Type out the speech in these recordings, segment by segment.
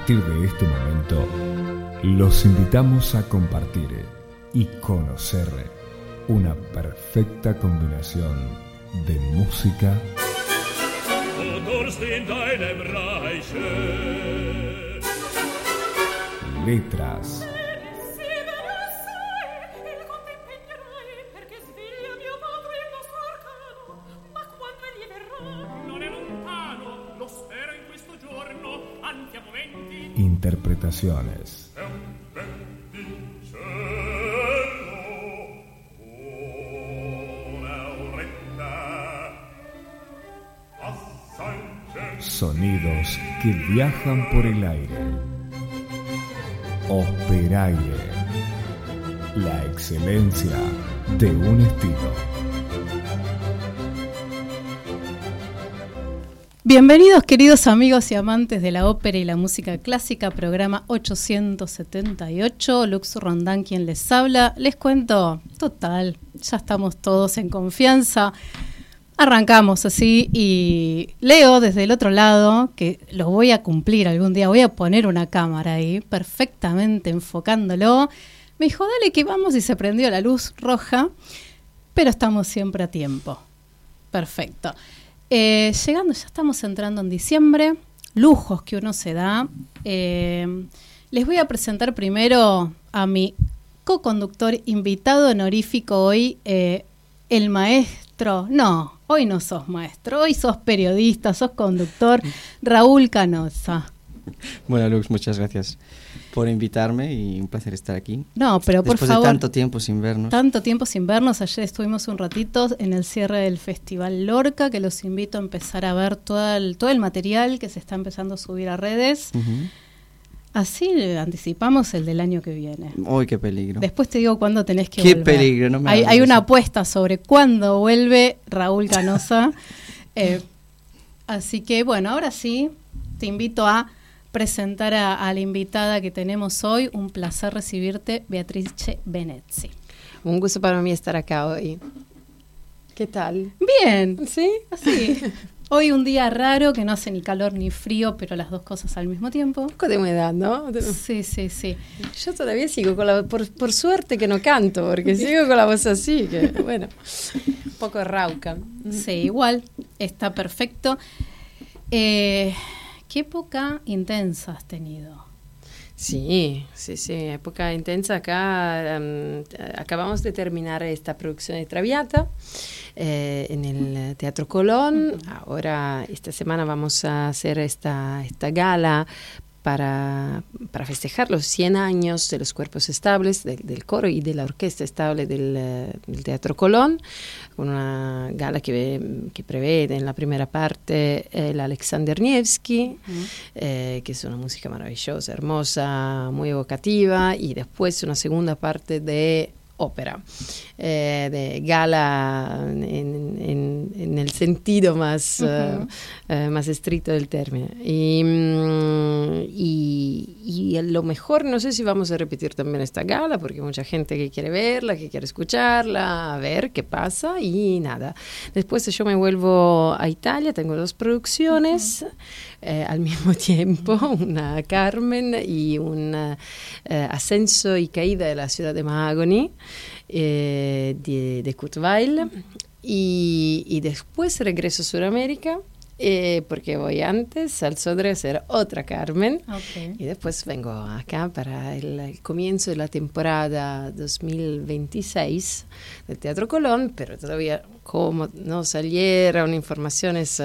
partir de este momento, los invitamos a compartir y conocer una perfecta combinación de música, letras, interpretaciones. Sonidos que viajan por el aire. Operaire. La excelencia de un estilo. Bienvenidos, queridos amigos y amantes de la ópera y la música clásica, programa 878, Lux Rondán quien les habla. Les cuento, total, ya estamos todos en confianza. Arrancamos así y Leo desde el otro lado, que lo voy a cumplir algún día, voy a poner una cámara ahí, perfectamente enfocándolo. Me dijo, dale que vamos, y se prendió la luz roja, pero estamos siempre a tiempo. Perfecto. Llegando, ya estamos entrando en diciembre, lujos que uno se da. Les voy a presentar primero a mi co-conductor invitado honorífico hoy, el maestro. No, hoy no sos maestro, hoy sos periodista, sos conductor, Raúl Canosa. Bueno, Lux, muchas gracias por invitarme y un placer estar aquí. No, pero por favor. Después de tanto tiempo sin vernos. Tanto tiempo sin vernos. Ayer estuvimos un ratito en el cierre del Festival Lorca, que los invito a empezar a ver todo el material que se está empezando a subir a redes. Uh-huh. Así anticipamos el del año que viene. ¡Uy, qué peligro! Después te digo cuándo tenés que volver. ¡Qué peligro! No me hay una apuesta sobre cuándo vuelve Raúl Canosa. Así que, bueno, ahora sí, te invito a presentar a la invitada que tenemos hoy. Un placer recibirte, Beatrice Venezzi. Un gusto para mí estar acá hoy. ¿Qué tal? Bien. ¿Sí? Así. Hoy un día raro, que no hace ni calor ni frío, pero las dos cosas al mismo tiempo. Un poco de humedad, ¿no? Sí. Yo todavía sigo con por suerte que no canto, porque sigo con la voz así, que bueno, un poco rauca. Sí, igual, está perfecto. ¿Qué época intensa has tenido? Sí, época intensa. Acá acabamos de terminar esta producción de Traviata en el Teatro Colón. Uh-huh. Ahora, esta semana vamos a hacer esta gala para festejar los 100 años de los cuerpos estables, del coro y de la orquesta estable del Teatro Colón, con una gala que prevé en la primera parte el Alexander Nevsky, uh-huh. Que es una música maravillosa, hermosa, muy evocativa, y después una segunda parte de ópera, de gala en el sentido más, uh-huh. Más estricto del término. Y a lo mejor no sé si vamos a repetir también esta gala, porque hay mucha gente que quiere verla, que quiere escucharla, a ver qué pasa, y nada. Después yo me vuelvo a Italia, tengo 2 producciones, uh-huh. Al mismo tiempo, una Carmen y un Ascenso y Caída de la ciudad de Mahagoni, de Kurt Weill, y después regreso a Sudamérica, porque voy antes al Sodre a hacer otra Carmen, okay. Y después vengo acá para el comienzo de la temporada 2026 del Teatro Colón, pero todavía como no salieron informaciones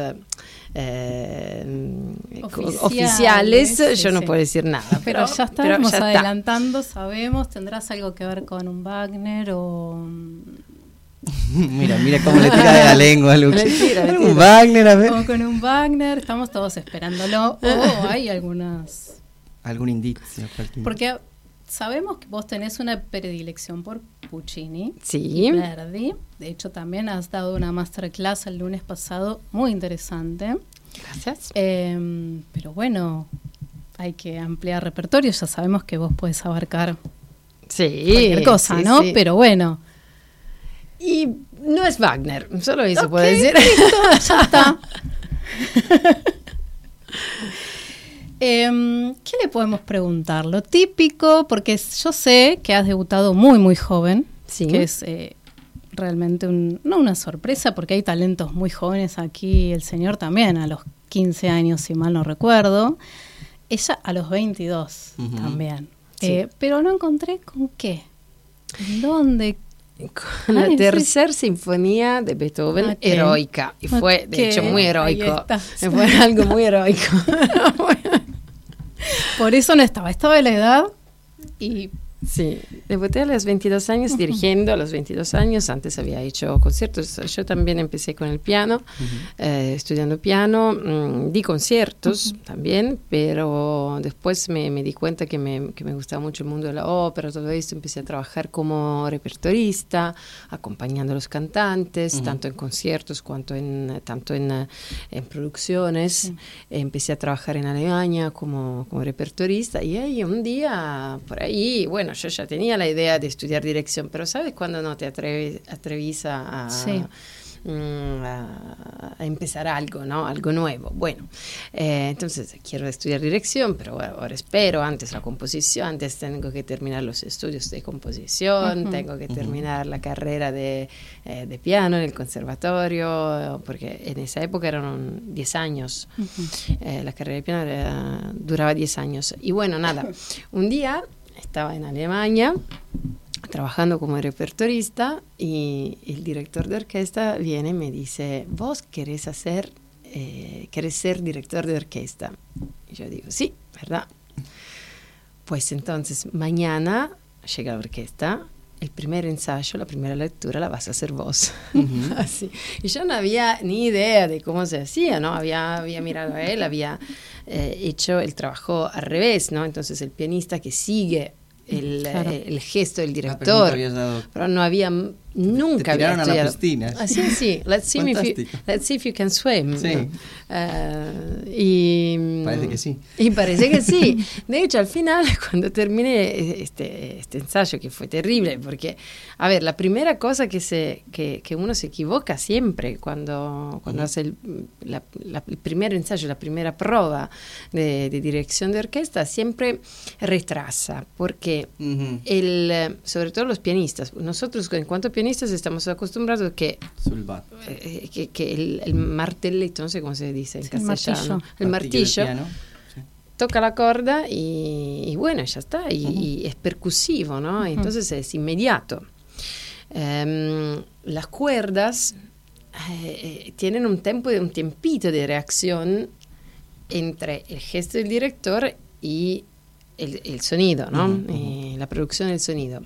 oficiales, yo no puedo decir nada. Pero ya estamos adelantando, sabemos, ¿tendrás algo que ver con un Wagner o...? Mira cómo le tira de la lengua, Lux. Le tira. Un Wagner, a ver. O con un Wagner, estamos todos esperándolo. O hay algún indicio. Porque sabemos que vos tenés una predilección por Puccini, sí. Y Verdi. De hecho, también has dado una masterclass el lunes pasado, muy interesante. Gracias. Pero bueno, hay que ampliar repertorio. Ya sabemos que vos podés abarcar cualquier cosa, sí, ¿no? Sí. Pero bueno. Y no es Wagner, solo eso puedo decir. Listo, ya está. ¿Qué le podemos preguntar? Lo típico, porque yo sé que has debutado muy, muy joven, Sí. que es realmente no una sorpresa, porque hay talentos muy jóvenes aquí, el señor también, a los 15 años, si mal no recuerdo. Ella a los 22 también. Sí. Pero no encontré con qué. ¿Dónde? Con la tercera sinfonía de Beethoven, heroica. Y fue, de hecho, muy heroico. Fue algo muy heroico. Por eso no estaba de la edad y... Sí, debuté a los 22 años dirigiendo a los 22 años. Antes había hecho conciertos. Yo también empecé con el piano, estudiando piano. Di conciertos también, pero después me di cuenta que me gustaba mucho el mundo de la ópera, todo esto. Empecé a trabajar como repertorista, acompañando a los cantantes, tanto en conciertos tanto en producciones. Empecé a trabajar en Alemania como repertorista y ahí un día, por ahí, bueno, yo ya tenía la idea de estudiar dirección, pero ¿sabes cuando no te atreves a empezar algo, ¿no? Algo nuevo? Bueno, entonces quiero estudiar dirección, pero bueno, ahora espero antes la composición, antes tengo que terminar los estudios de composición, tengo que terminar la carrera de piano en el conservatorio, porque en esa época eran 10 años, la carrera de piano duraba 10 años. Y bueno, nada, un día estaba en Alemania trabajando como repertorista y el director de orquesta viene y me dice, ¿vos querés ser director de orquesta? Y yo digo, sí, ¿verdad? Pues entonces mañana llega la orquesta, el primer ensayo, la primera lectura la vas a hacer vos. Así. Y yo no había ni idea de cómo se hacía, ¿no? Había mirado a él, había hecho el trabajo al revés, ¿no? Entonces el pianista que sigue el gesto del director, pero no había nunca te tiraron había a la piscina. Así, sí. Let's see if you can swim. Sí. Y parece que sí. Y parece que sí. De hecho, al final, cuando terminé este ensayo, que fue terrible, porque, a ver, la primera cosa que uno se equivoca siempre cuando hace el primer ensayo, la primera prueba de dirección de orquesta, siempre retrasa, porque sobre todo los pianistas, nosotros en cuanto pianistas estamos acostumbrados que el martellito, no sé cómo se dice en castellano, el martillo toca la corda y bueno, ya está, y es percusivo, ¿no? Entonces es inmediato. Las cuerdas tienen un tiempito de reacción entre el gesto del director y el sonido, ¿no? La producción del sonido.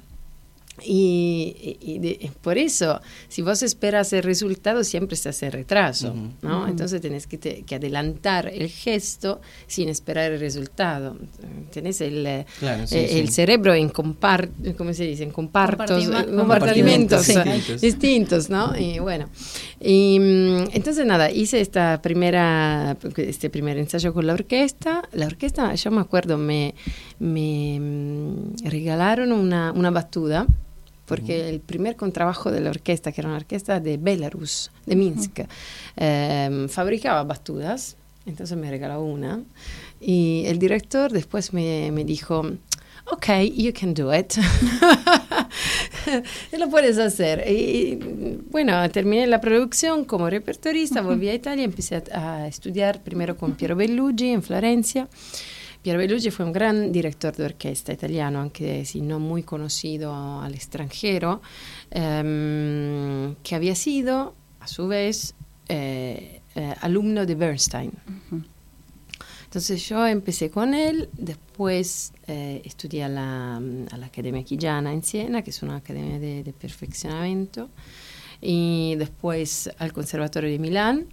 Y por eso, si vos esperas el resultado, siempre estás en retraso, ¿no? Entonces tenés que adelantar el gesto sin esperar el resultado. Tenés el cerebro en ¿cómo se dice? En compartimentos distintos, ¿no? Y bueno, entonces nada, hice este primer ensayo con la orquesta. La orquesta, yo me acuerdo, me regalaron una batuda, porque el primer contrabajo de la orquesta, que era una orquesta de Belarus, de Minsk, fabricaba batudas, entonces me regaló una, y el director después me dijo, ok, you can do it, lo puedes hacer. Y bueno, terminé la producción como repertorista, volví a Italia, empecé a estudiar primero con Piero Bellugi en Florencia. Piero Bellugi fue un gran director de orquesta italiano, anche si no muy conocido al extranjero, que había sido, a su vez, alumno de Bernstein. Entonces yo empecé con él, después estudié a la Accademia Chigiana en Siena, que es una academia de perfeccionamiento, y después al Conservatorio de Milán.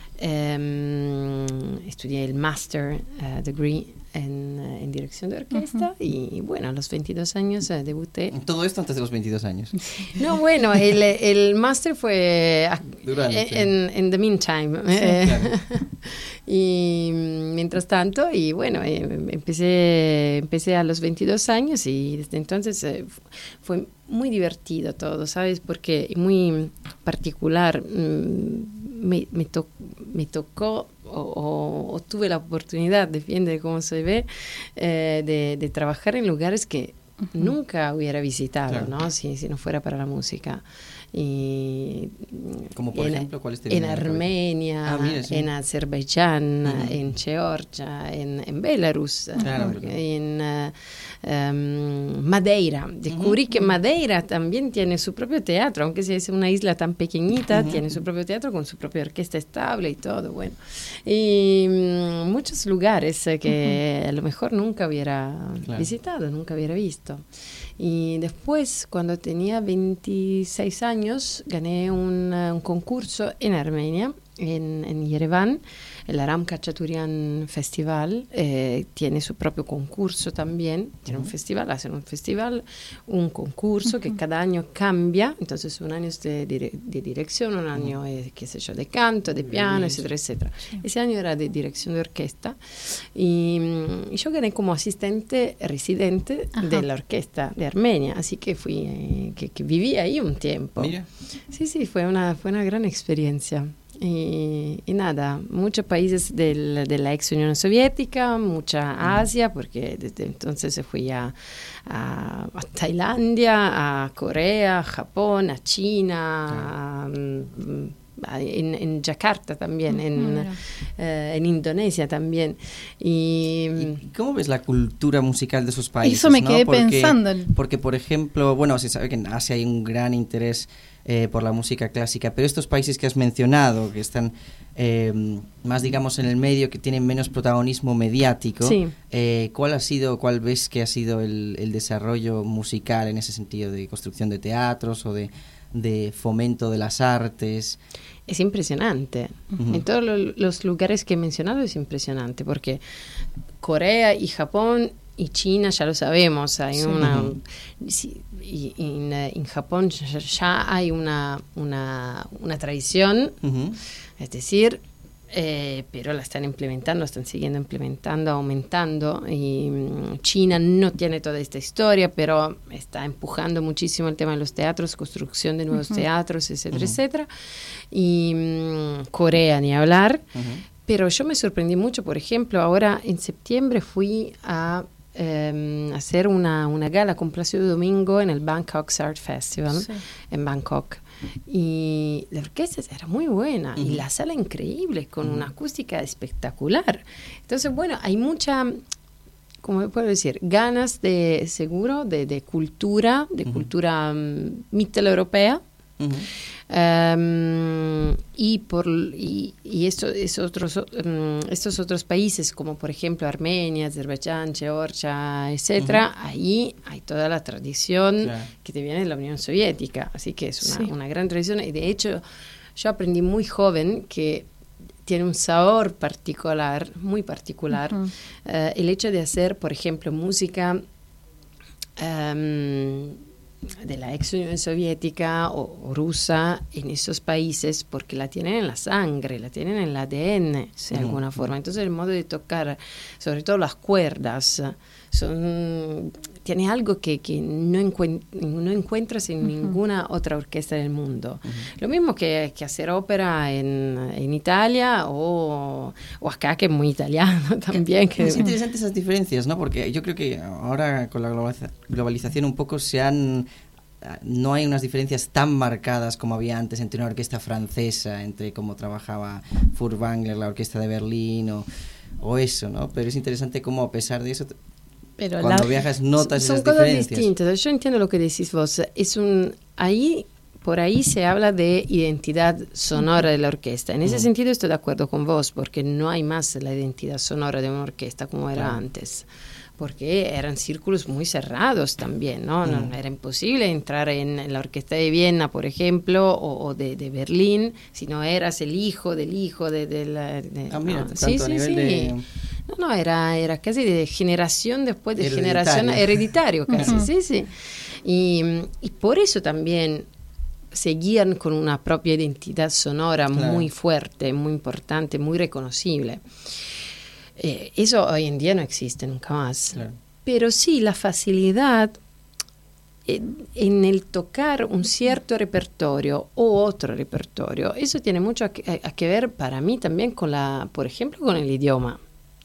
Estudié el Master Degree en dirección de orquesta y bueno, a los 22 años debuté. Todo esto antes de los 22 años. No, bueno, el máster fue en the meantime. Claro. Y mientras tanto, y bueno, empecé a los 22 años y desde entonces fue muy divertido todo, ¿sabes? Porque muy particular. Me tocó o tuve la oportunidad, depende de cómo se ve, de trabajar en lugares que nunca hubiera visitado, ¿no? Si no fuera para la música. Y como por ejemplo, ¿cuáles te en Armenia, mira, sí. en Azerbaiyán, en Georgia, en Belarus, en Madeira. Descubrí que Madeira también tiene su propio teatro, aunque sea es una isla tan pequeñita, tiene su propio teatro con su propia orquesta estable y todo, bueno. Y muchos lugares que a lo mejor nunca hubiera visitado, nunca hubiera visto. Y después, cuando tenía 26 años, gané un concurso en Armenia, en Yerevan, el Aram Khachaturian Festival. Tiene su propio concurso también, tiene un festival, hacen un festival, un concurso que cada año cambia, entonces un año es de dirección, un año es, qué sé yo, de canto, de piano, etcétera, etcétera. Ese año era de dirección de orquesta y yo gané como asistente residente de la orquesta de Armenia, así que fui, que viví ahí un tiempo. Mira. Sí, fue una gran experiencia. Y nada, muchos países de la ex Unión Soviética, mucha Asia, porque desde entonces se fui a Tailandia, a Corea, a Japón, a China, en Yakarta también, en Indonesia también. ¿Y cómo ves la cultura musical de esos países? Eso me quedé pensando. Porque, por ejemplo, bueno, se sabe que en Asia hay un gran interés por la música clásica, pero estos países que has mencionado, que están más, digamos, en el medio, que tienen menos protagonismo mediático, ¿cuál ves que ha sido el desarrollo musical en ese sentido de construcción de teatros o de fomento de las artes? Es impresionante. En todos los lugares que he mencionado es impresionante, porque Corea y Japón y China ya lo sabemos, hay en Japón ya hay una tradición, es decir, pero la están implementando, están siguiendo implementando, aumentando, y China no tiene toda esta historia, pero está empujando muchísimo el tema de los teatros, construcción de nuevos teatros, etcétera, etcétera, y Corea ni hablar, pero yo me sorprendí mucho, por ejemplo, ahora en septiembre fui a hacer una gala con Plácido Domingo en el Bangkok Art Festival en Bangkok, y la orquesta era muy buena y la sala increíble con una acústica espectacular. Entonces, bueno, hay mucha, ¿cómo puedo decir? Ganas de cultura, mitteleuropea. Y estos otros países, como por ejemplo Armenia, Azerbaiyán, Georgia, etcétera, ahí hay toda la tradición que te viene de la Unión Soviética, así que es una gran tradición, y de hecho yo aprendí muy joven que tiene un sabor particular, muy particular, el hecho de hacer, por ejemplo, música de la ex Unión Soviética o rusa en esos países, porque la tienen en la sangre, la tienen en el ADN de alguna forma. Entonces el modo de tocar, sobre todo las cuerdas, tiene algo que no encuentras en ninguna otra orquesta del mundo. Lo mismo que hacer ópera en Italia o acá, que es muy italiano también. Es interesante esas diferencias, ¿no? Porque yo creo que ahora con la globalización un poco no hay unas diferencias tan marcadas como había antes entre una orquesta francesa, entre cómo trabajaba Furtwängler, la orquesta de Berlín o eso, ¿no? Pero es interesante cómo, a pesar de eso, pero cuando viajas notas esas diferencias. Son cosas distintas. Yo entiendo lo que decís vos. Por ahí se habla de identidad sonora de la orquesta. En ese sentido estoy de acuerdo con vos, porque no hay más la identidad sonora de una orquesta como era antes, porque eran círculos muy cerrados también, ¿no? No era imposible entrar en la orquesta de Viena, por ejemplo, o de Berlín, si no eras el hijo del hijo de la... mira, tanto a nivel de... No, era casi de generación después de generación, hereditario casi, sí. Y por eso también seguían con una propia identidad sonora muy fuerte, muy importante, muy reconocible. Eso hoy en día no existe nunca más. Pero sí, la facilidad, en el tocar un cierto repertorio o otro repertorio, eso tiene mucho a que ver para mí también con por ejemplo, con el idioma.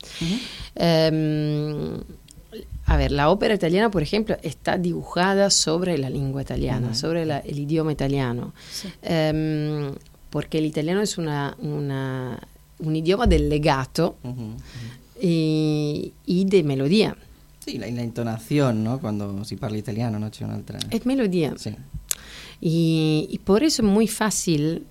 A ver, la ópera italiana, por ejemplo, está dibujada sobre la lengua italiana, sobre el idioma italiano, Sí. Porque el italiano es un idioma del legato y de melodía. Sí, la intonación, no? Quando si parla italiano, no? C'è un'altra... Es melodía. Sì. Y por eso es muy fácil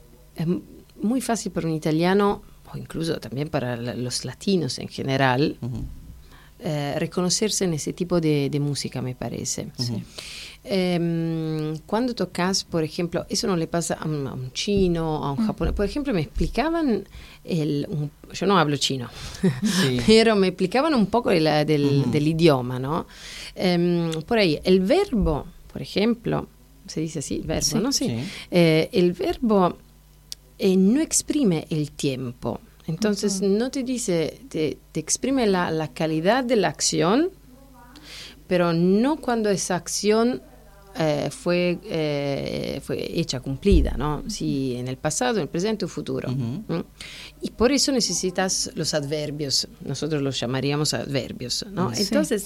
para un italiano, o incluso también para los latinos en general, reconocerse en ese tipo de música, me parece. Sí. Cuando tocas, por ejemplo, eso no le pasa a un chino, a un japonés. Por ejemplo, me explicaban, yo no hablo chino, Sí. pero me explicaban un poco del idioma, ¿no? Por ahí, el verbo, por ejemplo, se dice así, el verbo, Sí. ¿no? Sí. Sí. El verbo no exprime el tiempo. Entonces, no te dice, te exprime la calidad de la acción, pero no cuando esa acción fue hecha, cumplida, ¿no? Sí, en el pasado, en el presente o futuro. ¿Mm? Y por eso necesitas los adverbios, nosotros los llamaríamos adverbios, ¿no? Sí. Entonces,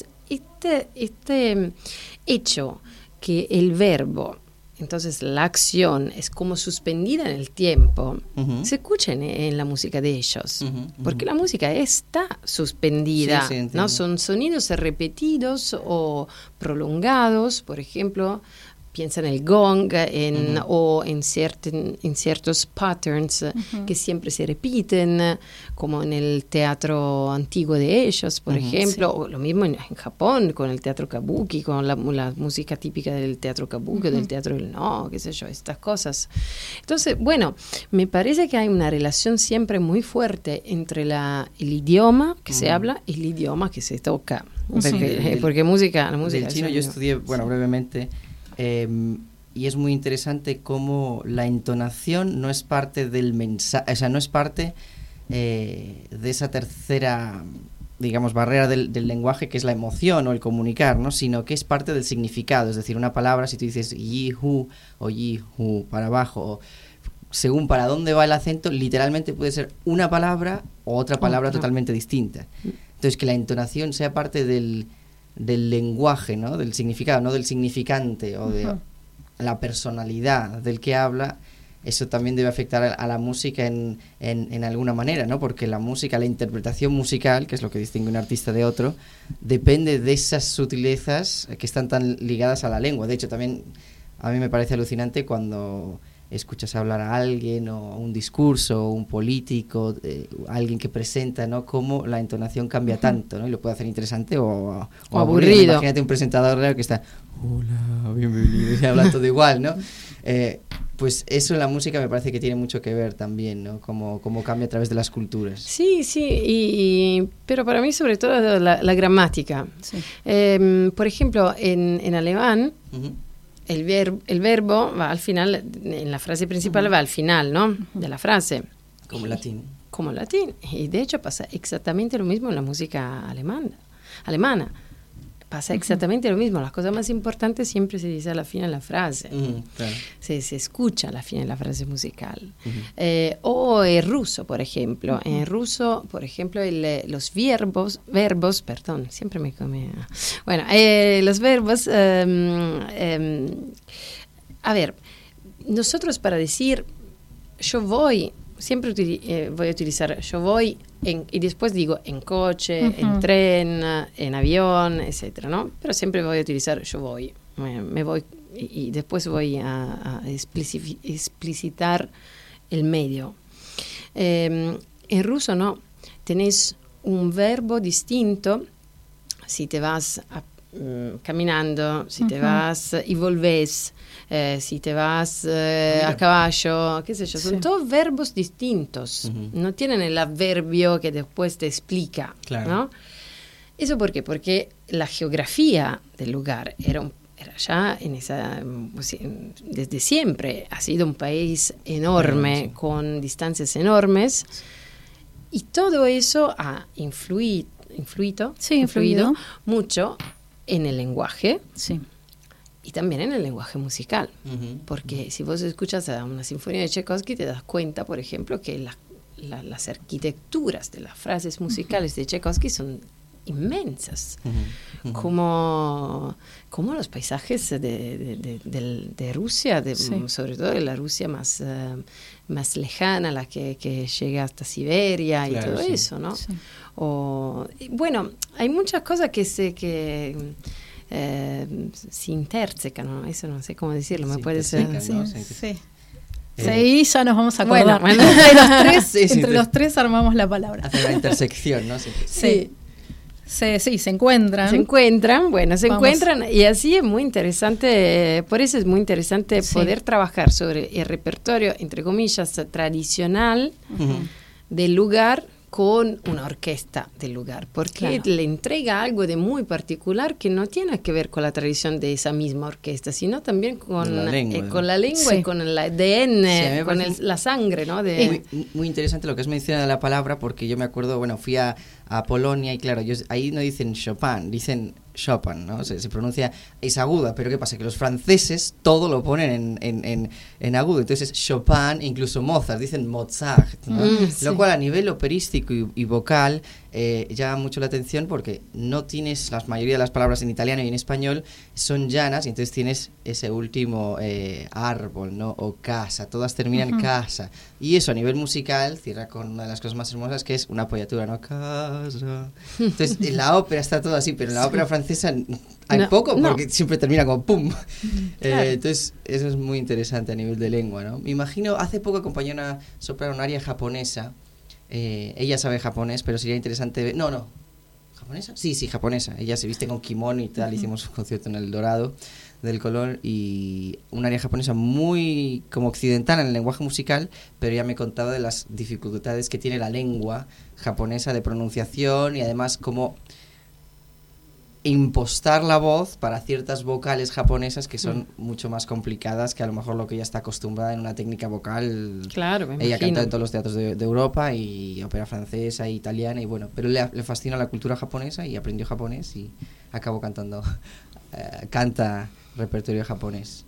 este hecho que el verbo, entonces la acción es como suspendida en el tiempo, se escucha en la música de ellos, porque la música está suspendida, Sí, sí, ¿no? entiendo. Son sonidos repetidos o prolongados, por ejemplo, piensa en el gong o en ciertos patterns que siempre se repiten, como en el teatro antiguo de ellos, por ejemplo, o lo mismo en Japón con el teatro kabuki, con la música típica del teatro kabuki, del teatro del no, qué sé yo, estas cosas. Entonces, bueno, me parece que hay una relación siempre muy fuerte entre el idioma que se habla y el idioma que se toca. Porque la música Del chino yo es- estudié, bueno, brevemente, y es muy interesante cómo la entonación no es parte del mensaje, o sea, no es parte de esa tercera, digamos, barrera del lenguaje, que es la emoción o el comunicar, ¿no? Sino que es parte del significado. Es decir, una palabra, si tú dices yi-hu o yi-hu para abajo, o según para dónde va el acento, literalmente puede ser una palabra o otra palabra totalmente distinta. Entonces, que la entonación sea parte del lenguaje, ¿no? Del significado, no del significante o de la personalidad del que habla, eso también debe afectar a la música en alguna manera, ¿no? Porque la música, la interpretación musical, que es lo que distingue un artista de otro, depende de esas sutilezas que están tan ligadas a la lengua. De hecho, también a mí me parece alucinante cuando escuchas hablar a alguien o un discurso, un político, alguien que presenta, ¿no? Cómo la entonación cambia tanto, ¿no? Y lo puede hacer interesante o aburrido. Imagínate un presentador que está, hola, bienvenido, y habla todo igual, ¿no? Pues eso en la música me parece que tiene mucho que ver también, ¿no? Cómo cambia a través de las culturas. Sí, pero para mí sobre todo la gramática. Sí. Por ejemplo, en alemán, el verbo va al final, en la frase principal va al final, ¿no? De la frase. Como en latín. Como en latín. Y de hecho pasa exactamente lo mismo en la música alemana. Pasa exactamente lo mismo. Las cosas más importantes siempre se dice a la fin de la frase. Claro. Se escucha a la fin de la frase musical. O el ruso, por ejemplo. En ruso, por ejemplo, los verbos, perdón, siempre me come. Bueno, los verbos, a ver, nosotros para decir yo voy, siempre voy a utilizar yo voy y después digo en coche, en tren, en avión, etcétera, ¿no? Pero siempre voy a utilizar yo voy. Me voy y después voy a explicitar el medio. En ruso no, tenés un verbo distinto si te vas caminando, si te vas y volvés, si te vas a caballo, qué sé yo, son todos verbos distintos, no tienen el adverbio que después te explica, claro. ¿no? ¿Eso por qué? Porque la geografía del lugar era ya desde siempre ha sido un país enorme, con distancias enormes, y todo eso ha influido mucho en el lenguaje. Sí. y también en el lenguaje musical, Ujú. porque si vos escuchas a una sinfonía de Tchaikovsky te das cuenta, por ejemplo, que las arquitecturas de las frases musicales de Tchaikovsky son inmensas, Ujú. como los paisajes de Rusia, Sí. sobre todo de la Rusia más lejana, la que llega hasta Siberia y Claro, todo sí. eso, ¿no? Sí. Y bueno, hay muchas cosas que se intersecan, ¿no? Eso no sé cómo decirlo, me Se puede ser. intersecan, ¿no? Sí, Sí. sí. Eh, Sí, ahí ya nos vamos a acordar. Bueno. Entre los tres, Sí, sí, entre sí. los tres armamos la palabra. Hace una intersección, ¿no? Sí. Sí. Sí, se encuentran. Se encuentran Vamos. y así es muy interesante, por eso es muy interesante Sí. poder trabajar sobre el repertorio, entre comillas, tradicional Ujú. del lugar con una orquesta del lugar, porque Claro. le entrega algo de muy particular que no tiene que ver con la tradición de esa misma orquesta, sino también con La lengua, con la lengua Sí. y con el ADN, Sí, a mí me con parece la sangre, ¿no? Muy interesante lo que has mencionado la palabra, porque yo me acuerdo, bueno, fui a Polonia y claro, ahí no dicen Chopin, dicen Chopin, ¿no? Se pronuncia, es aguda, pero ¿qué pasa? Que los franceses todo lo ponen en agudo, entonces es Chopin, incluso Mozart, dicen Mozart, ¿no? Sí. Lo cual a nivel operístico y vocal llama mucho la atención porque no tienes, la mayoría de las palabras en italiano y en español son llanas y entonces tienes ese último árbol, ¿no? O casa, todas terminan en casa. Y eso a nivel musical cierra con una de las cosas más hermosas que es una apoyatura, ¿no? Casa. Entonces en la ópera está todo así, pero en la ópera francesa hay No, poco no. porque siempre termina como pum. Claro. Entonces eso es muy interesante a nivel de lengua, ¿no? Me imagino, hace poco acompañé una soprano, una aria japonesa. Ella sabe japonés, pero sería interesante ver... No. ¿Japonesa? Sí, japonesa. Ella se viste con kimono y tal. Hicimos un concierto en el Dorado del Colón y una área japonesa muy como occidental en el lenguaje musical, pero ella me contaba de las dificultades que tiene la lengua japonesa de pronunciación y además cómo impostar la voz para ciertas vocales japonesas que son mucho más complicadas que a lo mejor lo que ella está acostumbrada en una técnica vocal. Claro, me Ella imagino. canta en todos los teatros de Europa y ópera francesa e italiana y bueno, pero le fascina la cultura japonesa y aprendió japonés y acabó cantando, canta repertorio japonés.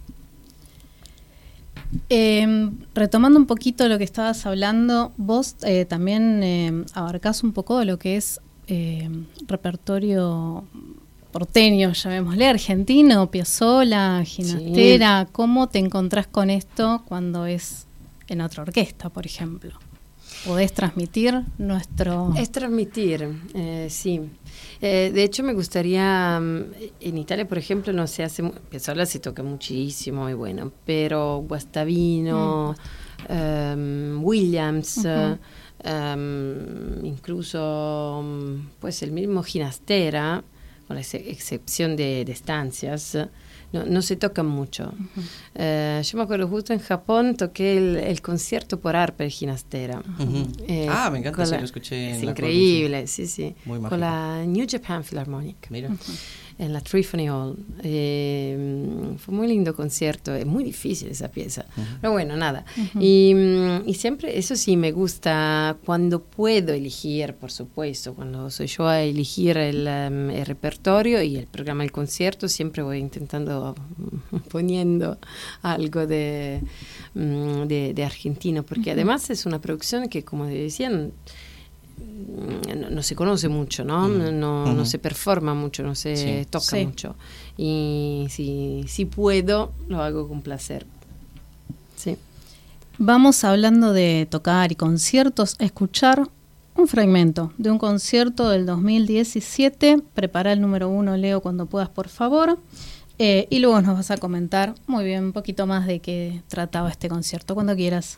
Retomando un poquito lo que estabas hablando, vos también abarcás un poco de lo que es repertorio porteño, llamémosle, argentino, Piazzolla, Ginastera. Sí. ¿Cómo te encontrás con esto cuando es en otra orquesta, por ejemplo? ¿Podés transmitir nuestro...? Es transmitir, sí. De hecho, me gustaría, en Italia, por ejemplo, no se hace, Piazzolla se toca muchísimo y bueno, pero Guastavino, Williams, incluso pues el mismo Ginastera, con la excepción de estancias, no se tocan mucho. Yo me acuerdo justo en Japón toqué el concierto por arpa de Ginastera. Me encanta, sí, lo escuché. Es increíble, sí. Muy mágico. Con la New Japan Philharmonic. Mira. En la Trifony Hall. Fue muy lindo concierto, es muy difícil esa pieza. Pero bueno, nada. Y siempre, eso sí, me gusta cuando puedo elegir, por supuesto, cuando soy yo a elegir el repertorio y el programa del concierto, siempre voy intentando poniendo algo de argentino, porque además es una producción que, como decían, no se conoce mucho, ¿no? No se performa mucho, no se toca mucho. Y si puedo, lo hago con placer. Sí. Vamos hablando de tocar y conciertos, a escuchar un fragmento de un concierto del 2017. Prepara el número 1, Leo, cuando puedas, por favor. Y luego nos vas a comentar muy bien un poquito más de qué trataba este concierto, cuando quieras.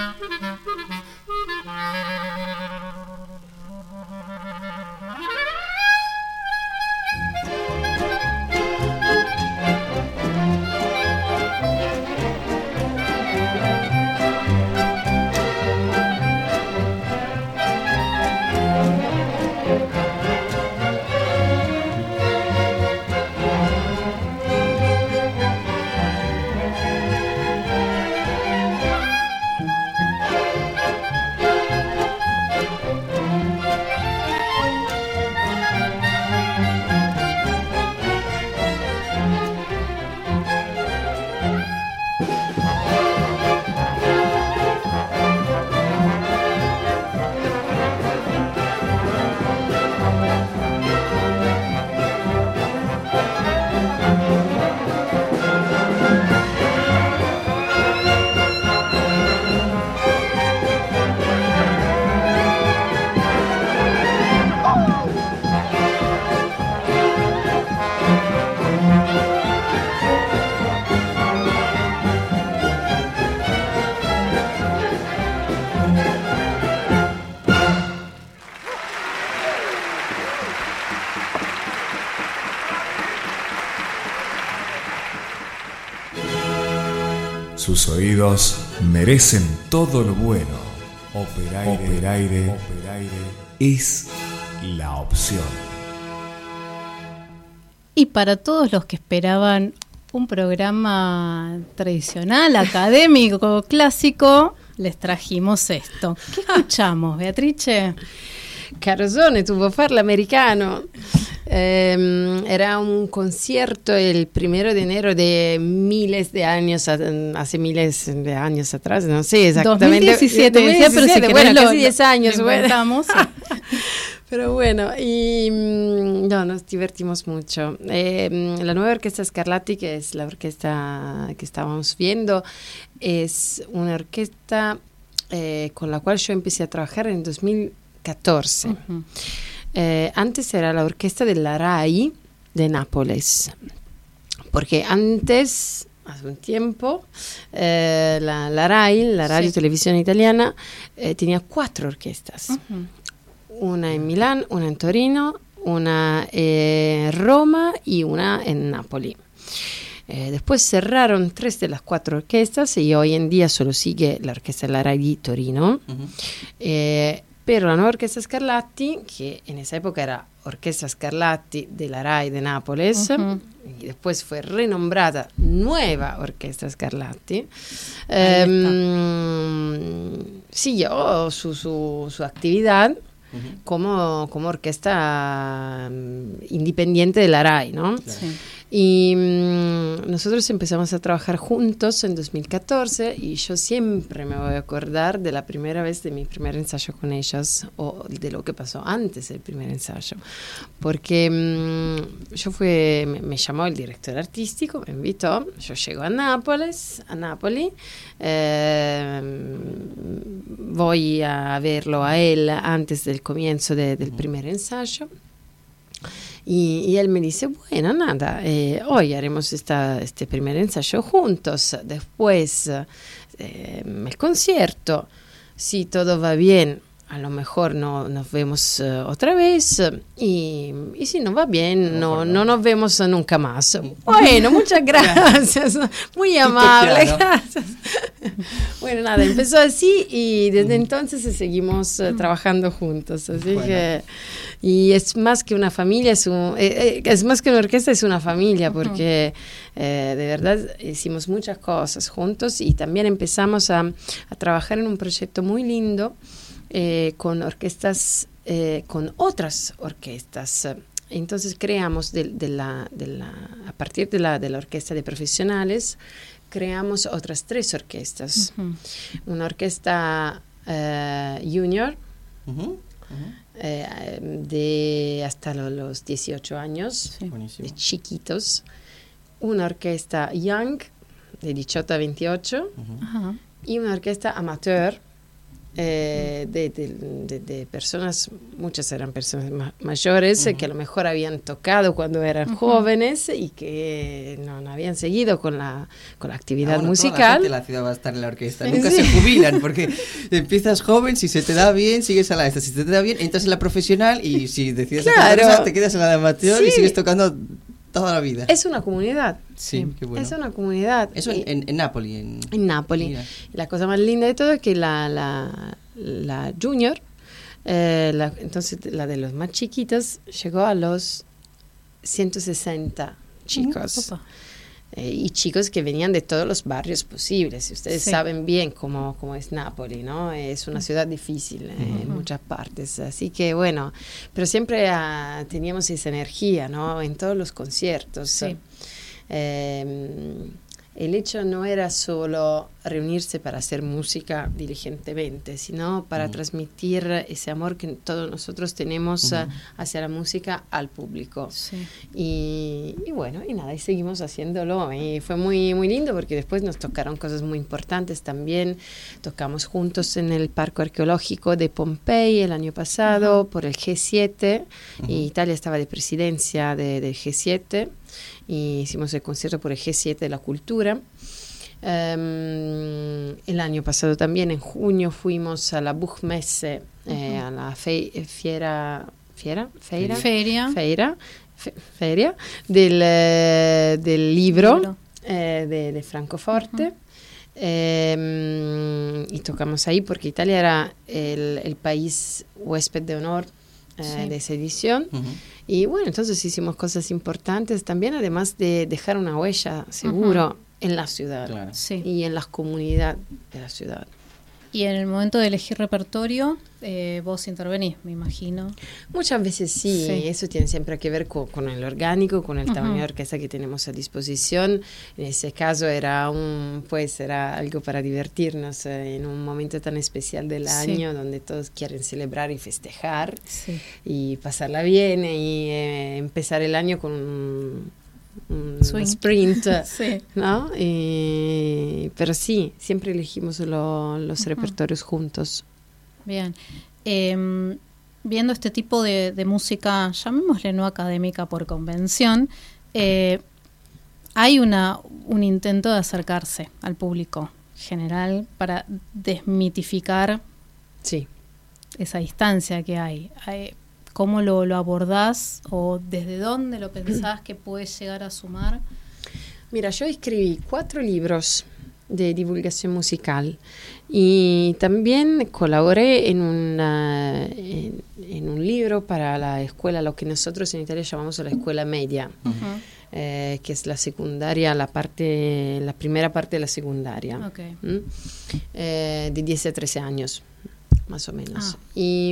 Sus oídos merecen todo lo bueno. Operaire es la opción. Y para todos los que esperaban un programa tradicional, académico, clásico, les trajimos esto. ¿Qué escuchamos, Beatrice? Carosone, tuvo farlo americano. Era un concierto el 1 de enero de miles de años, hace miles de años atrás, no sé exactamente. 2017, decía, pero si bueno, querés casi 10 años. Bueno. Pero bueno, y no, nos divertimos mucho. La nueva orquesta Scarlatti, que es la orquesta que estábamos viendo, es una orquesta con la cual yo empecé a trabajar en 2014. Uh-huh. Antes era la orquesta de la RAI de Nápoles, porque antes, hace un tiempo, la RAI, la Radio Televisión Italiana, tenía 4 orquestas. Uh-huh. Una en Milán, una en Torino, una en Roma y una en Nápoli. Después cerraron 3 de las 4 orquestas y hoy en día solo sigue la orquesta de la RAI di Torino. Uh-huh. Pero la nueva orquesta Scarlatti, que en esa época era Orquesta Scarlatti de la RAI de Nápoles, uh-huh, y después fue renombrada Nueva Orquesta Scarlatti, siguió su actividad, uh-huh, como orquesta independiente de la RAI, ¿no? Claro. Sí. Y nosotros empezamos a trabajar juntos en 2014 y yo siempre me voy a acordar de la primera vez de mi primer ensayo con ellos o de lo que pasó antes del primer ensayo, porque me llamó el director artístico, me invitó, yo llego a Nápoli, voy a verlo a él antes del comienzo del primer ensayo. Y él me dice, bueno, nada, hoy haremos este primer ensayo juntos, después el concierto, si todo va bien, a lo mejor nos vemos otra vez, y si no va bien, no nos vemos nunca más. Bueno, muchas gracias, muy amable, gracias. Bueno, nada, empezó así y desde entonces seguimos trabajando juntos, así que... Y es más que una familia, es más que una orquesta, es una familia, porque de verdad hicimos muchas cosas juntos y también empezamos a trabajar en un proyecto muy lindo con orquestas, con otras orquestas. Entonces creamos a partir de la orquesta de profesionales, creamos otras 3 orquestas. Uh-huh. Una orquesta junior, uh-huh, uh-huh, de hasta los 18 años, sí, de chiquitos. Una orquesta young, de 18 a 28, uh-huh, y una orquesta amateur, de personas, muchas eran personas mayores que a lo mejor habían tocado cuando eran jóvenes y que no habían seguido con la actividad musical. Toda la gente de la ciudad va a estar en la orquesta, nunca se jubilan porque empiezas joven, si se te da bien sigues a la esta, si te da bien entras en la profesional y si decides tocar cosa, te quedas en la de amateur y sigues tocando toda la vida. Es una comunidad. Sí, qué bueno. Es una comunidad. Eso en Nápoli. En Nápoli. Mira. La cosa más linda de todo es que la junior, entonces la de los más chiquitos, llegó a los 160 chicos. Y chicos que venían de todos los barrios posibles. Ustedes saben bien cómo es Nápoli, ¿no? Es una ciudad difícil en muchas partes. Así que bueno, pero siempre teníamos esa energía, ¿no? En todos los conciertos. Sí. El hecho no era solo reunirse para hacer música diligentemente, sino para transmitir ese amor que todos nosotros tenemos hacia la música al público. Sí. Y bueno, y nada, y seguimos haciéndolo. Y fue muy, muy lindo porque después nos tocaron cosas muy importantes también. Tocamos juntos en el Parque Arqueológico de Pompey el año pasado por el G7. Y Italia estaba de presidencia del G7. Y hicimos el concierto por el G7 de la cultura. El año pasado también, en junio, fuimos a la Buchmesse, a la feria del libro de Francoforte. Y tocamos ahí porque Italia era el país huésped de honor de esa edición. Y bueno, entonces hicimos cosas importantes también, además de dejar una huella, seguro, en la ciudad y en la comunidad de la ciudad. Y en el momento de elegir repertorio, vos intervenís, me imagino. Muchas veces sí, eso tiene siempre que ver con el orgánico, con el tamaño de orquesta que tenemos a disposición. En ese caso era algo para divertirnos en un momento tan especial del año donde todos quieren celebrar y festejar y pasarla bien y empezar el año con un sprint, ¿no? Pero sí, siempre elegimos los repertorios juntos. Bien. Viendo este tipo de música, llamémosle no académica por convención, hay un intento de acercarse al público general para desmitificar esa distancia que hay. ¿Cómo lo abordás o desde dónde lo pensás que puedes llegar a sumar? Mira, yo escribí 4 libros de divulgación musical y también colaboré en un libro para la escuela, lo que nosotros en Italia llamamos la escuela media, que es la secundaria, la primera parte de la secundaria, de 10 a 13 años, más o menos. Y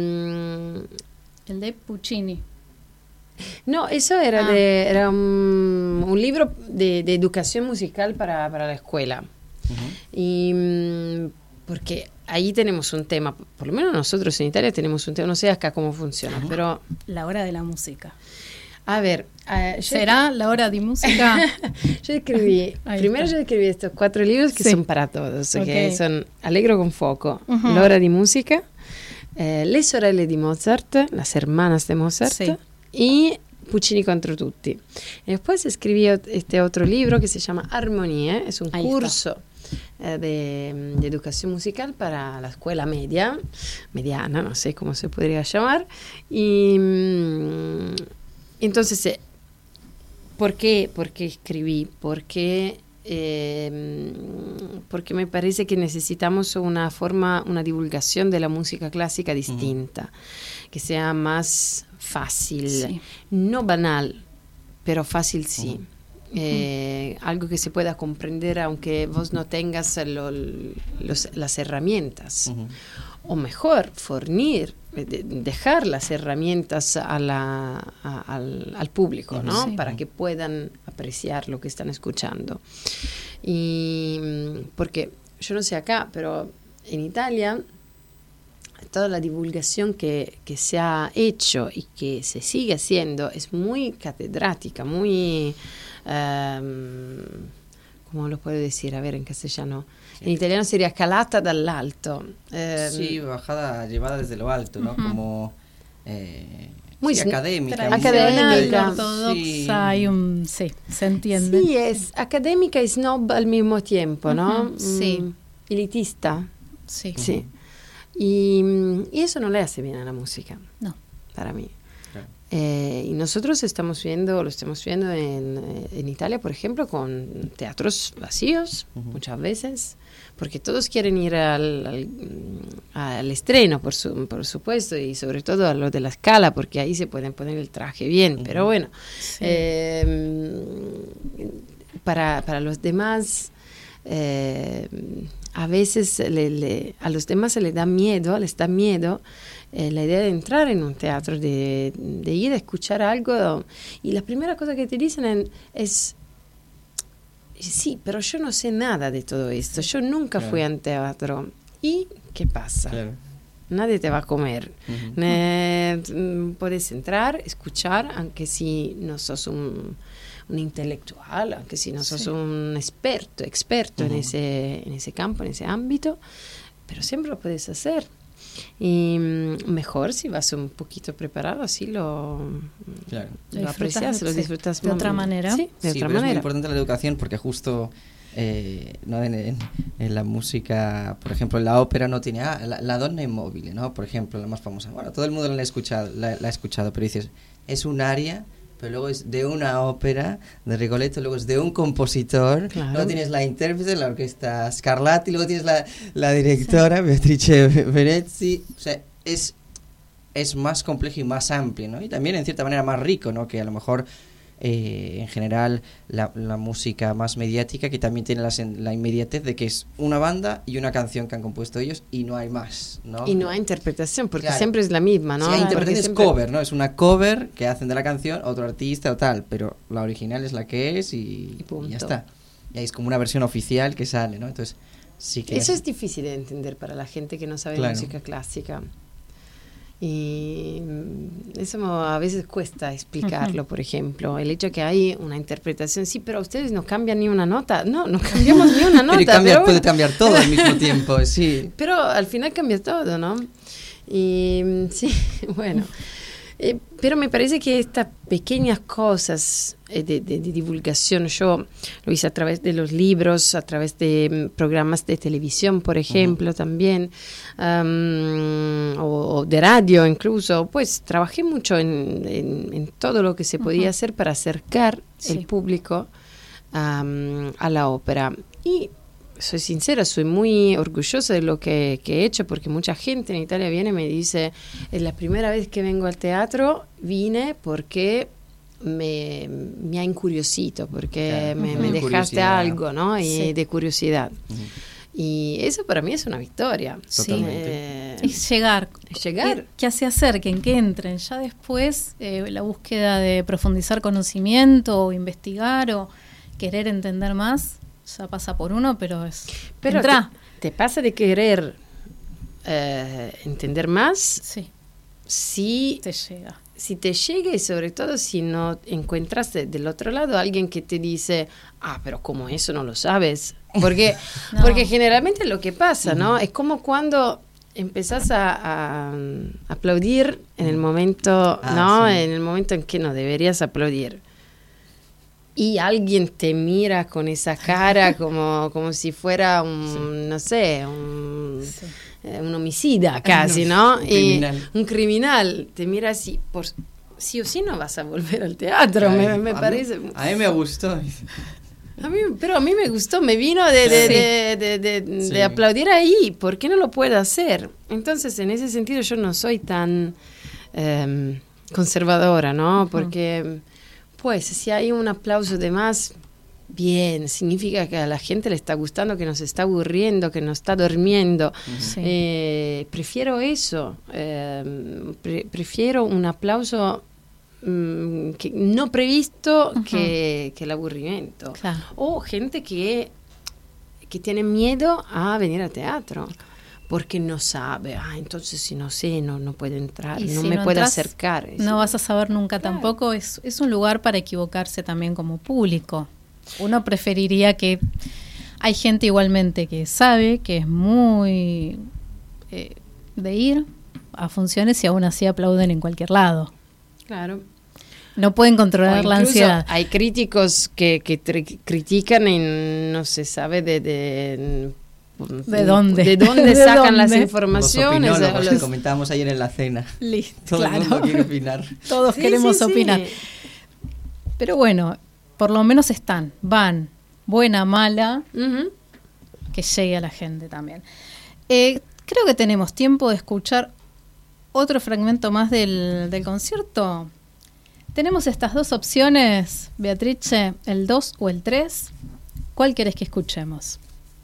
el de Puccini. No, eso era un libro de educación musical para la escuela. Y porque ahí tenemos un tema, por lo menos nosotros en Italia tenemos un tema, no sé acá cómo funciona, pero... La hora de la música. A ver... ¿será la hora de música? Yo escribí estos 4 libros que son para todos, que son Allegro con fuoco, La hora di musica, Le sorelle di Mozart, las hermanas de Mozart, y Puccini contro tutti. Y después escribí este otro libro que se llama Armonie, es un curso de educación musical para la escuela mediana, no sé cómo se podría llamar. Y entonces, ¿por qué escribí? Porque me parece que necesitamos una divulgación de la música clásica distinta, que sea más fácil, no banal, pero fácil sí. Algo que se pueda comprender aunque vos no tengas las herramientas, o mejor, dejar las herramientas al público, ¿no? Para que puedan apreciar lo que están escuchando. Y porque yo no sé acá, pero en Italia toda la divulgación que se ha hecho y que se sigue haciendo es muy catedrática, muy... ¿cómo ¿cómo lo puedo decir? A ver, en castellano. En italiano sería calata dall'alto. Sí, bajada, llevada desde lo alto, ¿no? Como... muy académica. Académica. Ortodoxa, sí. Se entiende. Sí, es académica y snob al mismo tiempo, ¿no? Sí. Elitista. Sí. Sí. Y eso no le hace bien a la música. No. Para mí. Claro. Y nosotros lo estamos viendo en Italia, por ejemplo, con teatros vacíos, muchas veces, porque todos quieren ir al estreno, por supuesto, y sobre todo a lo de la Scala, porque ahí se pueden poner el traje bien, pero bueno, Sí. para los demás... a veces a los demás les da miedo la idea de entrar en un teatro, de ir a escuchar algo, y la primera cosa que te dicen es sí, pero yo no sé nada de todo esto, yo nunca fui a un teatro. ¿Y qué pasa? Claro. Nadie te va a comer. Puedes entrar, escuchar, aunque si no sos un intelectual, aunque si no sos un experto en ese campo, en ese ámbito, pero siempre lo puedes hacer. Y mejor si vas un poquito preparado, así lo aprecias, lo disfrutas de otra manera. Sí, de otra pero manera. Es muy importante la educación, porque justo ¿no? en la música, por ejemplo, en la ópera no tiene la donna immobile, ¿no? Por ejemplo, la más famosa. Bueno, todo el mundo la ha escuchado, pero dices, es un aria, pero luego es de una ópera de Rigoletto, luego es de un compositor, claro. Luego tienes la intérprete, la orquesta Scarlatti, luego tienes la directora, Beatrice Venezzi. O sea, es más complejo y más amplio, ¿no? Y también en cierta manera más rico, ¿no? Que a lo mejor en general la música más mediática, que también tiene la inmediatez de que es una banda y una canción que han compuesto ellos y no hay más, ¿no? Y no hay interpretación, porque claro. Siempre es la misma, ¿no? Sí, hay interpretación, es siempre... cover, ¿no? Es una cover que hacen de la canción otro artista o tal, pero la original es la que es y ya está. Y ahí es como una versión oficial que sale, ¿no? Entonces, sí que eso es difícil de entender para la gente que no sabe música clásica. Y eso a veces cuesta explicarlo, por ejemplo. El hecho que hay una interpretación, sí, pero ustedes no cambian ni una nota. No cambiamos ni una nota. Puede cambiar todo al mismo tiempo, sí. Pero al final cambia todo, ¿no? Y sí, bueno. Pero me parece que estas pequeñas cosas de divulgación, yo lo hice a través de los libros, a través de programas de televisión, por ejemplo, también, o de radio incluso, pues trabajé mucho en todo lo que se podía hacer para acercar el público a la ópera. Y soy sincera, soy muy orgullosa de lo que he hecho, porque mucha gente en Italia viene y me dice, es la primera vez que vengo al teatro, vine porque me ha incuriosito, porque me dejaste algo, ¿no? Y de curiosidad. Y eso para mí es una victoria. Totalmente. Es llegar. Que se acerquen, que entren. Ya después la búsqueda de profundizar conocimiento o investigar o querer entender más ya pasa por uno, pero te pasa de querer entender más. Sí. Si te llega. Si te llega, y sobre todo si no encuentras del otro lado alguien que te dice, pero como eso no lo sabes. Porque generalmente lo que pasa, ¿no? Es como cuando empezás a aplaudir en el momento, ¿no? Sí. En el momento en que no deberías aplaudir. Y alguien te mira con esa cara como si fuera un homicida casi, ¿no? Un criminal. Te mira así, sí o sí no vas a volver al teatro, me parece. A mí me gustó. Pero a mí me gustó, me vino de aplaudir ahí. ¿Por qué no lo puedo hacer? Entonces, en ese sentido, yo no soy tan conservadora, ¿no? Porque... Pues si hay un aplauso de más, bien, significa que a la gente le está gustando, que nos está aburriendo, que no está durmiendo. Sí. Prefiero eso, prefiero un aplauso que no previsto que el aburrimiento. Claro. O gente que tiene miedo a venir al teatro. Porque no sabe, entonces si no sé, no puede entrar, no me puede acercar. No vas a saber nunca tampoco, es un lugar para equivocarse también como público. Uno preferiría que... Hay gente igualmente que sabe que es muy de ir a funciones y aún así aplauden en cualquier lado. Claro. No pueden controlar la ansiedad. Hay críticos que critican y no se sabe ¿de dónde? ¿De dónde sacan las informaciones? Los opinólogos que comentábamos ayer en la cena. Listo, Todo el mundo quiere opinar. Todos queremos opinar. Pero bueno, por lo menos van, buena, mala, que llegue a la gente también. Creo que tenemos tiempo de escuchar otro fragmento más del concierto. Tenemos estas dos opciones, Beatrice, el 2 o el 3. ¿Cuál querés que escuchemos?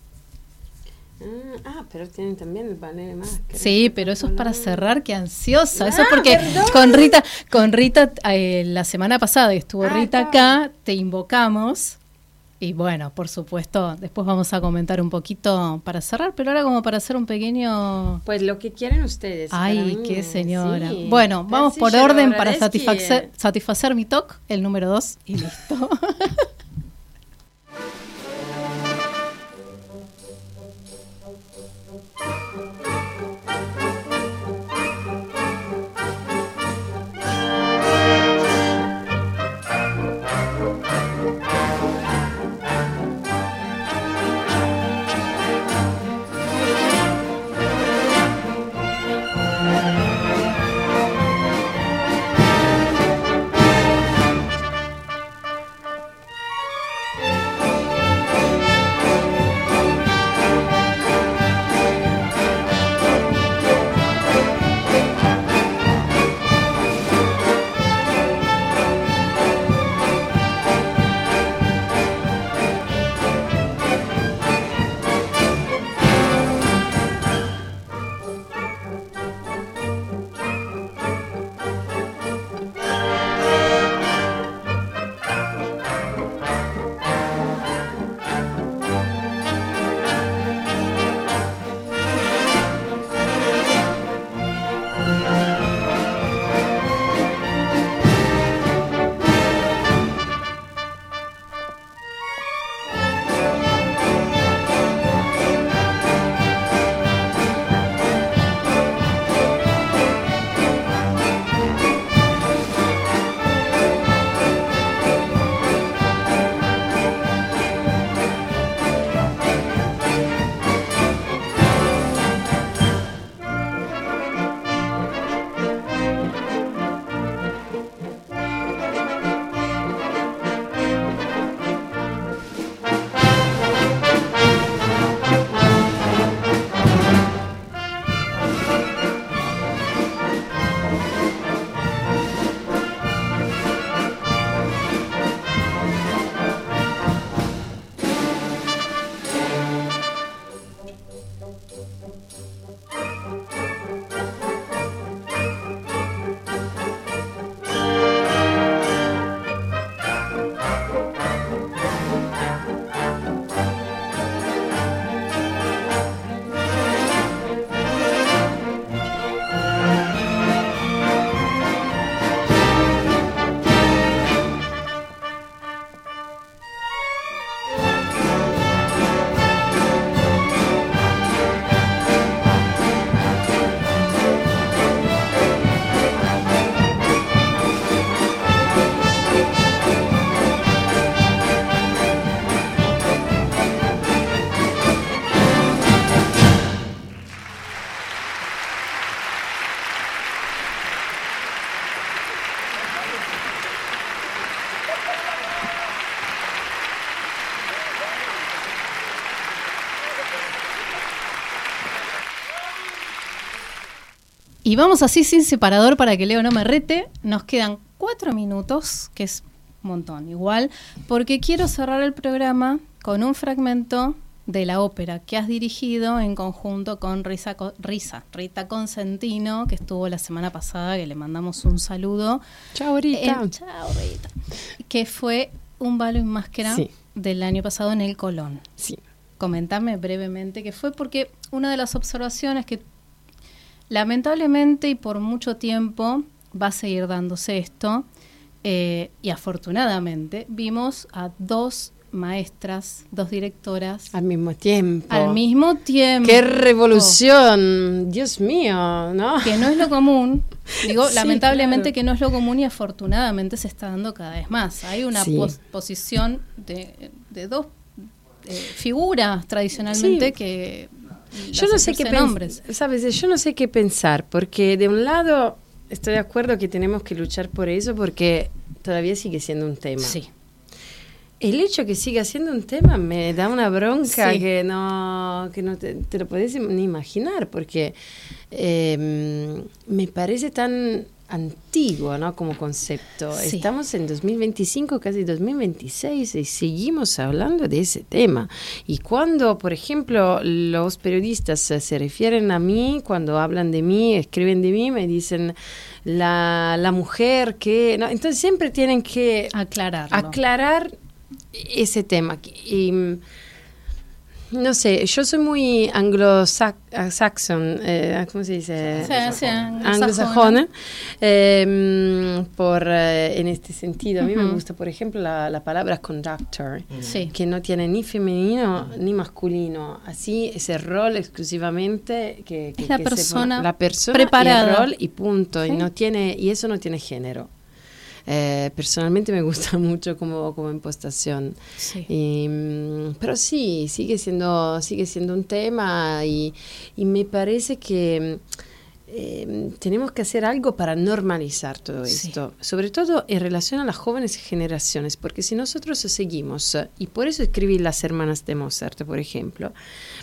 Pero tienen también el panel más. Sí, pero eso es para cerrar, qué ansiosa. Eso es porque con Rita la semana pasada que estuvo Rita acá, te invocamos. Y bueno, por supuesto, después vamos a comentar un poquito para cerrar, pero ahora como para hacer un pequeño... Pues lo que quieren ustedes. Ay, qué señora. Sí. Bueno, vamos por orden para satisfacer mi toque, el número 2 y listo. Y vamos así sin separador para que Leo no me rete. Nos quedan 4 minutos, que es un montón igual, porque quiero cerrar el programa con un fragmento de la ópera que has dirigido en conjunto con Rita Consentino, que estuvo la semana pasada, que le mandamos un saludo. Chao, Rita. Chao, Rita. Que fue un balo y máscara del año pasado en el Colón. Sí. Comentame brevemente qué fue, porque una de las observaciones que lamentablemente y por mucho tiempo va a seguir dándose esto, y afortunadamente vimos a 2 maestras, 2 directoras. Al mismo tiempo. Al mismo tiempo. ¡Qué revolución! Dios mío, ¿no? Que no es lo común. Digo, Sí, lamentablemente claro. que no es lo común y afortunadamente se está dando cada vez más. Hay una Sí. posición de 2 figuras tradicionalmente Sí. que Yo no sé qué hombres. ¿sabes? Yo no sé qué pensar, porque de un lado estoy de acuerdo que tenemos que luchar por eso, porque todavía sigue siendo un tema. Sí. El hecho que siga siendo un tema me da una bronca Sí. que no te lo puedes ni imaginar, porque me parece tan antiguo, ¿no? Como concepto. Sí. Estamos en 2025, casi 2026, y seguimos hablando de ese tema. Y cuando, por ejemplo, los periodistas se refieren a mí, cuando hablan de mí, escriben de mí, me dicen la mujer que... ¿no? Entonces siempre tienen que aclarar ese tema. Y no sé, yo soy muy anglo-saxon, ¿cómo se dice? Sí, Anglosajona. En este sentido, a mí me gusta, por ejemplo, la palabra conductor, Sí. que no tiene ni femenino ni masculino. Así, ese rol exclusivamente que Es la que persona la persona preparada. y el rol y punto. Sí. Y eso no tiene género. Personalmente me gusta mucho como impostación. Sí. Pero sí, sigue siendo un tema y me parece que tenemos que hacer algo para normalizar todo Sí. esto, sobre todo en relación a las jóvenes generaciones, porque si nosotros seguimos, y por eso escribí Las Hermanas de Mozart, por ejemplo,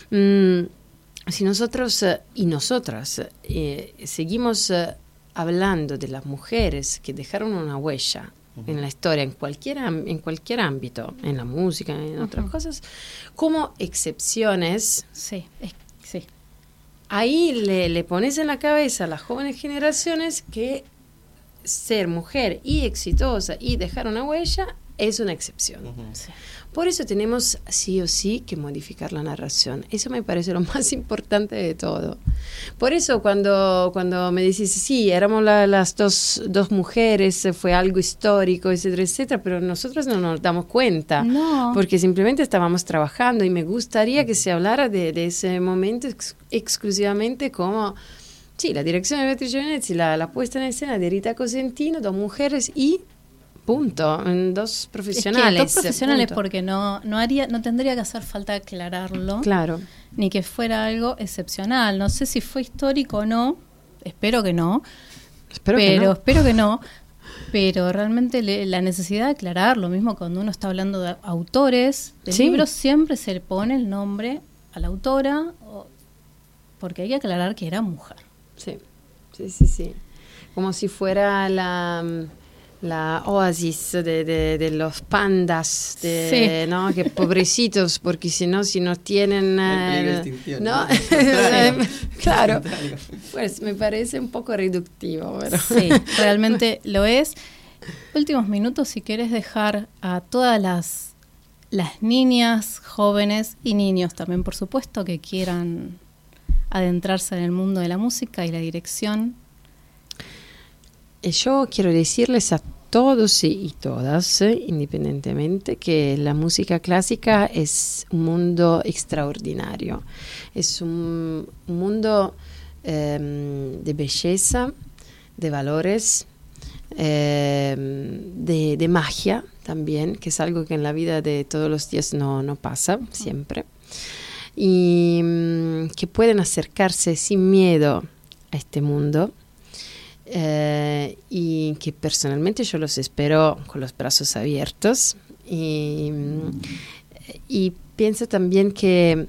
si nosotros y nosotras seguimos hablando de las mujeres que dejaron una huella en la historia, en cualquier ámbito, en la música, en otras cosas, como excepciones, Sí. Sí. ahí le pones en la cabeza a las jóvenes generaciones que ser mujer y exitosa y dejar una huella es una excepción. Sí. Por eso tenemos sí o sí que modificar la narración. Eso me parece lo más importante de todo. Por eso cuando me decís, sí, éramos las dos mujeres, fue algo histórico, etcétera, etcétera, pero nosotros no nos damos cuenta. No. Porque simplemente estábamos trabajando y me gustaría que se hablara de ese momento exclusivamente como... Sí, la dirección de Beatrice Venezzi, la puesta en escena de Rita Cosentino, 2 mujeres y... punto, 2 profesionales. Es que 2 profesionales, punto. porque no tendría que hacer falta aclararlo, Claro. ni que fuera algo excepcional. No sé si fue histórico o no, espero que no, Espero que no. pero realmente la necesidad de aclarar, lo mismo cuando uno está hablando de autores de Sí. libros, siempre se le pone el nombre a la autora, porque hay que aclarar que era mujer. Sí. Como si fuera la oasis de los pandas, Sí. ¿no? Que pobrecitos, porque si no tienen... ¿no? Claro, pues me parece un poco reductivo, pero... Sí, realmente lo es. Últimos minutos, si quieres dejar a todas las niñas, jóvenes y niños también, por supuesto, que quieran adentrarse en el mundo de la música y la dirección. Yo quiero decirles a todos y todas, independientemente, que la música clásica es un mundo extraordinario. Es un mundo de belleza, de valores, de magia también, que es algo que en la vida de todos los días no pasa siempre. Y que pueden acercarse sin miedo a este mundo. Y que personalmente yo los espero con los brazos abiertos y pienso también que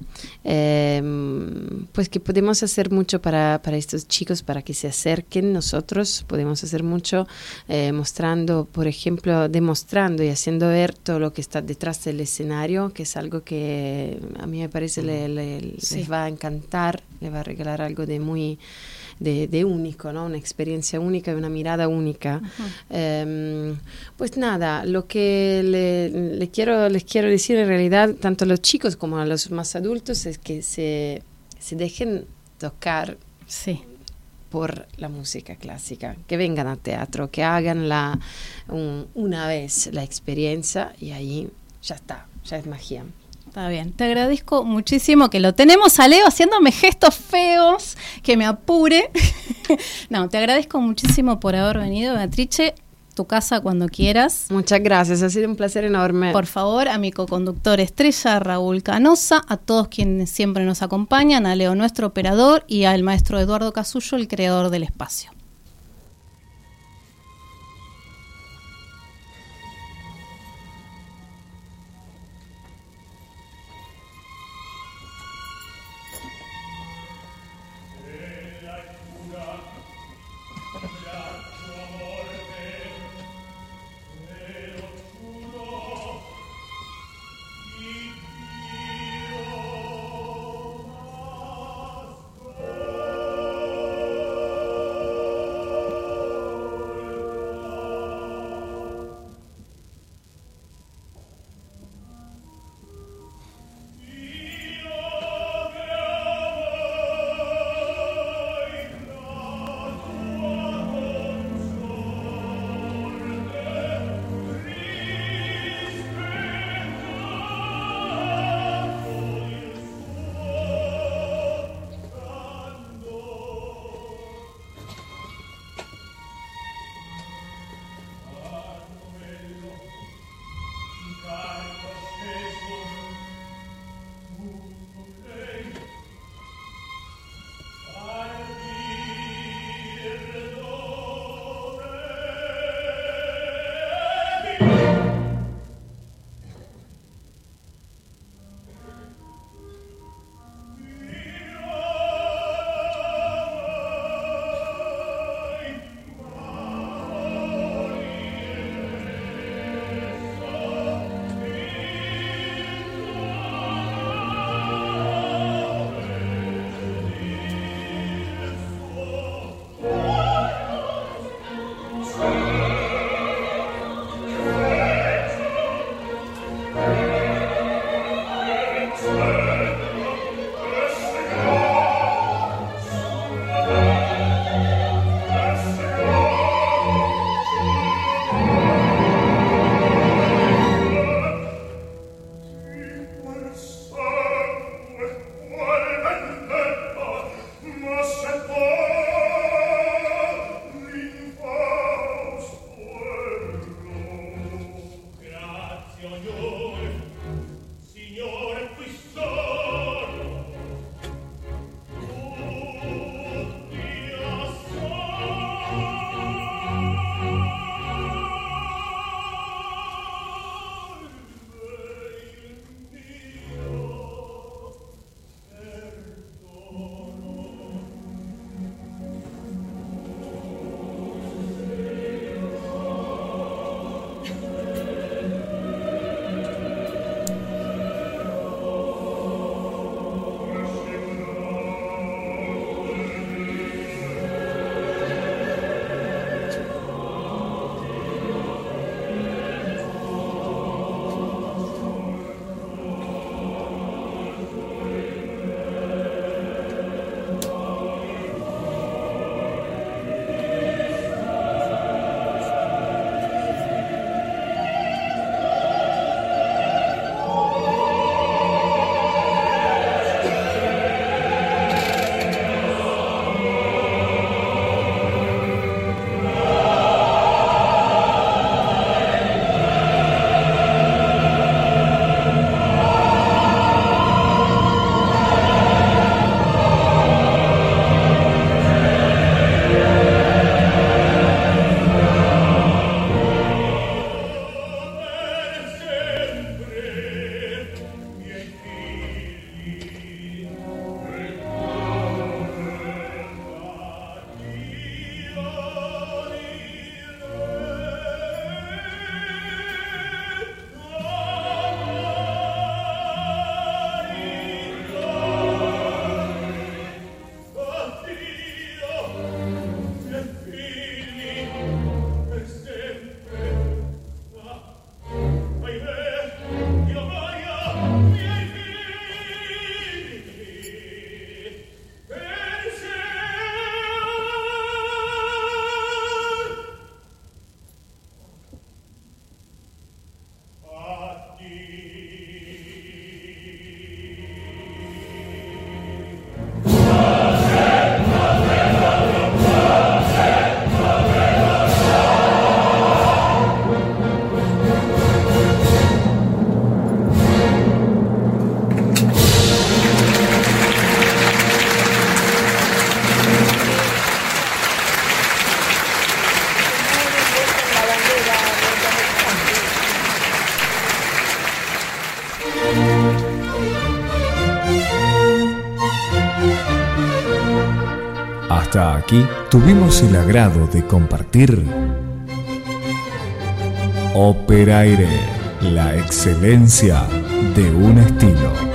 pues que podemos hacer mucho para estos chicos, para que se acerquen. Nosotros podemos hacer mucho mostrando, por ejemplo, demostrando y haciendo ver todo lo que está detrás del escenario, que es algo que a mí me parece les va a encantar, les va a regalar algo de muy de único, ¿no? Una experiencia única y una mirada única. Pues nada, lo que les quiero decir en realidad, tanto a los chicos como a los más adultos, es que se dejen tocar por la música clásica, que vengan al teatro, que hagan una vez la experiencia y ahí ya está. ya es magia. Está bien, te agradezco muchísimo que lo tenemos a Leo haciéndome gestos feos, que me apure. No, te agradezco muchísimo por haber venido, Beatrice. Tu casa cuando quieras. Muchas gracias, ha sido un placer enorme. Por favor, a mi coconductor estrella, Raúl Canosa, a todos quienes siempre nos acompañan, a Leo, nuestro operador, y al maestro Eduardo Casullo, el creador del espacio. Hasta aquí tuvimos el agrado de compartir Operaire, la excelencia de un estilo.